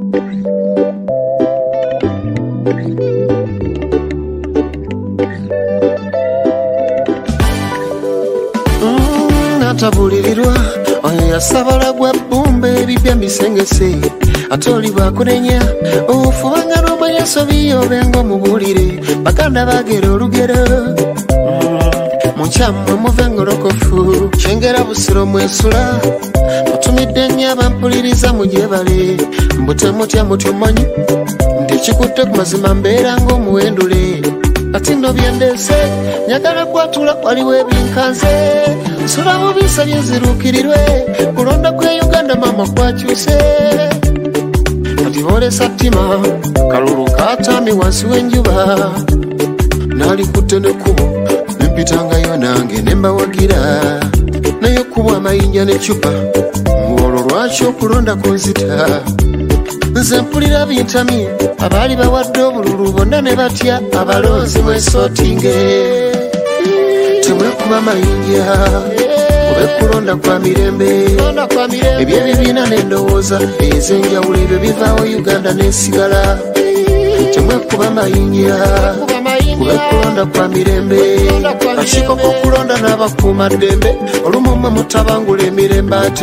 Natabulirirwa oyo yasabala gwa bbumbe ebipya mbisengese ate oli bwakunenya ofubanga n'omanya sobi obenga omubulire baganda bagera olugero mukyamwe muvenga olokofu kyengera busiro mwesula mutumidde nnyo abampuliriza mugyebale mbutemutya mutyo manyi ndikikutte ku mazima mbeera ng'omuwendule ati nno byendese nyagala kwatula waliwo ebinkanze nsula bubisa byenziruukirirwe kulonda kwe Uganda mama kwakyuse kati bolesa ttima kalulu kaatami wansi w'enjuba naalikutte n'ekkubo nempitangayo nange nembawagira naye okubwa amayinja n'eccupa olwo lwaki okulonda kunzita nze mpulira bintamye abaali bawadde obululu bonna ne batya abalonzi mwesootinge temwekuba amayinja kulonda kwa mirembe ebyebibiina n'endowooza ez'enjawulo ebyo bivaawo Uganda n'esigala temwekuba amayinja kulonda kwa mirembe akakiiko k'okulonda n'abakuuma ddembe olumu mmwe mutabangula emirembe ate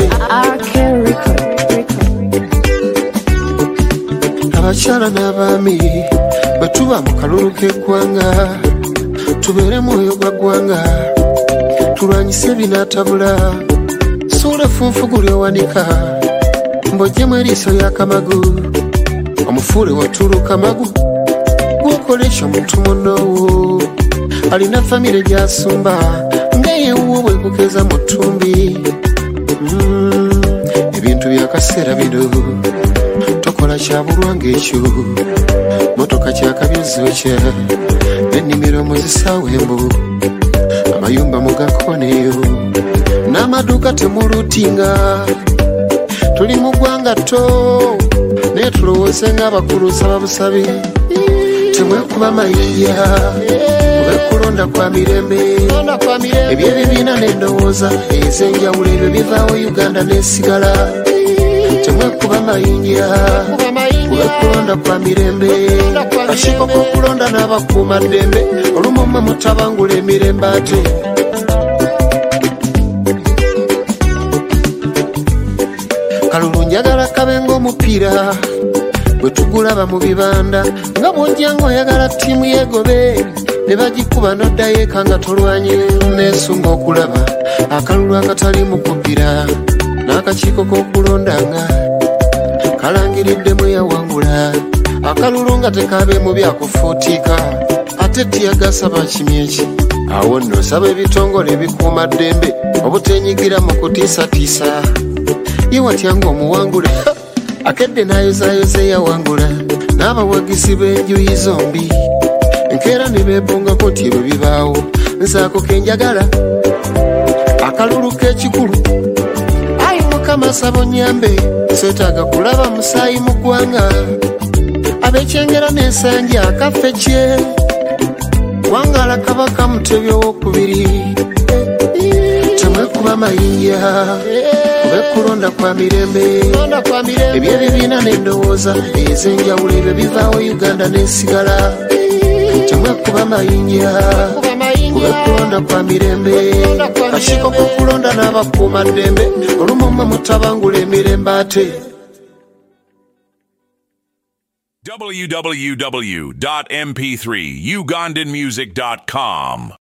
abakyala n'abaami bwe tuba mu kalulu k'eggwanga tubeere mwoyo gwa ggwanga tulwanyise ebinaatabula suula funfugu lyowanika mbojjemu eriiso ly'akamagu omufuule watuluka magu gwokola ekyo muntu munnoowo alina famire gy'asumba ng'eyewuwo bwe kugeza mu ttumbi ebintu byakaseera bino tokola kyabulwa ng'ekyo motoka kyakabyozokya n'ennimiro muzisaawo embu amayumba mugakoneyo n'amaduuka temulutinga tuli mu ggwanga tto naye tulowooze ng'abakulusa babusabe temwekuba amayinja kulonda kwa mirembe ebyebibiina n'endowooza ez'enjawulo ebyo bivaawo Uganda n'esigala temwekuba amayinja kulonda kwa mirembe akakiiko k'okulonda n'abakuuma ddembe olumu mmwe mutabangula emirembe ate kalulu njagala kabe ng'omupiira bwe tugulaba mu bibanda nga bw'ojja ng'oyagala ttiimu yegobe ne bagikuba n'oddayo eka nga tolwanye neesunga okulaba akalulu akatali mu kubbira n'akakiiko k'okulondanga kalangiriddemu yawangula akalulu nga tekaabeemu byakufuutiika ate tiyagasaba kimyeki awo nno saba ebitongole ebikuuma ddembe obutenyigira mu kutiisatiisa ye watya ng'omuwangule akedde n'ayozaayoza eyawangula n'abawagizi b'enjuyi zombi enkeera ne beebongako ti ebyo bibaawo nsaako kenjagala akalulu k'ekikulu ayi mukama sabo nyambe seetaaga kulaba musaayi mu ggwanga ab'ekyengera n'ensanja akaffe kye wangala kabaka mutebi owokubiri temwekuba amayinja kulonda kwa mirembe ebyebibiina n'endowooza ez'enjawulo ebyo bivaawo Uganda n'esigala temwekuba amayinja kulonda kwa mirembe akakiiko k'okulonda n'abakuuma ddembe olumu mmwe mutabangula emirembe ate www.mp3ugandanmusic.com